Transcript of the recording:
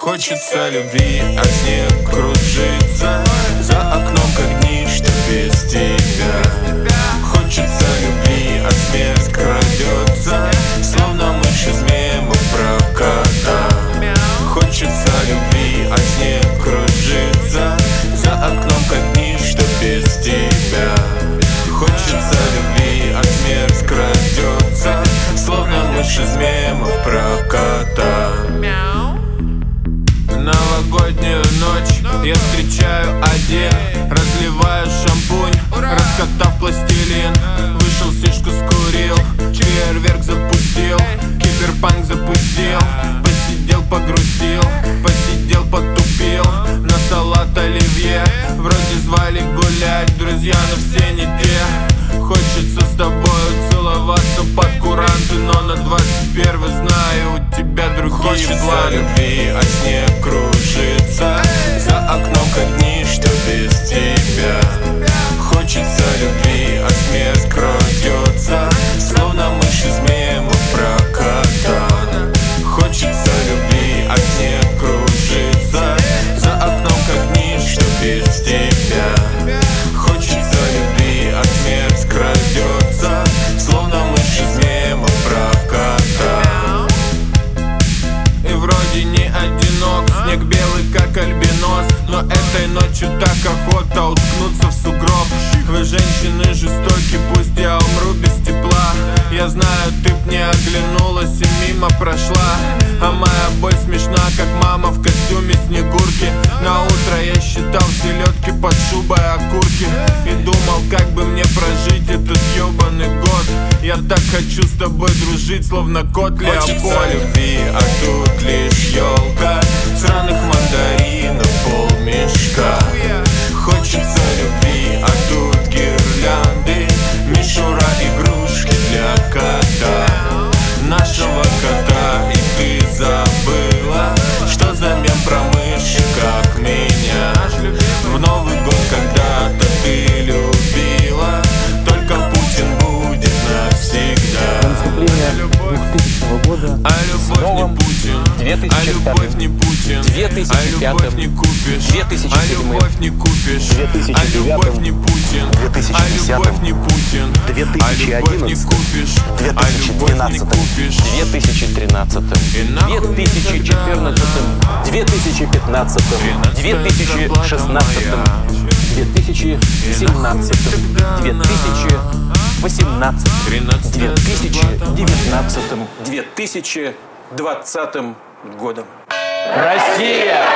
Хочется любви, а снег кружится за окном, как дни, что без тебя. Хочется любви, а смерть крадется, словно мышь из мемов про кота. Хочется любви, а снег кружится за окном, как дни, что без тебя. Хочется любви, а смерть крадется, словно мышь из мемов про кота. Новогоднюю ночь я встречаю один, разливаю шампунь, раскатав пластилин. Вышел, сишку скурил, фейерверк запустил, киберпанк запустил. Посидел, погрустил, посидел, потупил на салат оливье. Вроде звали гулять друзья, но все не те. Хочется с тобою целоваться под куранты, но на 21 знаю, у тебя другие Хочется планы. любви, а снег кружится за окном, как дни, что без тебя. Хочется любви, а смерть крадется, словно мышь из мемов про кота. Хочется любви, а снег кружится за окном, как дни, что без тебя. Хочется любви, а смерть крадется, словно мышь из мемов про кота. И вроде не одинок, снег белый как альбинос, но этой ночью так охота уткнуться в сугроб. Вы, женщины, жестоки, пусть я умру без тепла. Я знаю, ты б не оглянулась и мимо прошла. А моя боль смешна, как мама в костюме Снегурки. На утро я считал селедки под шубой окурки и думал, как бы мне прожить этот ёбаный год. Я так хочу с тобой дружить, словно кот Леопольд. Хочется любви, а тут лишь ёлка, сраных мандаринов полмешка. Хочется любви, а тут гирлянды, мишура, игрушки для кота. Нашего кота, и ты забыла, что за мем про мыши, как меня. В Новый год когда-то ты любила, только Путин будет навсегда. Наступление 2000 года. А любовь не Путин, а любовь не Путин, а любовь не купишь, а любовь не купишь, а любовь не Путин, а любовь не Путин, а любовь не купишь, а любовь не купишь. 2013, 2014, 2015, 2016, 2017, 2018, 2019, 2020 годом. Россия!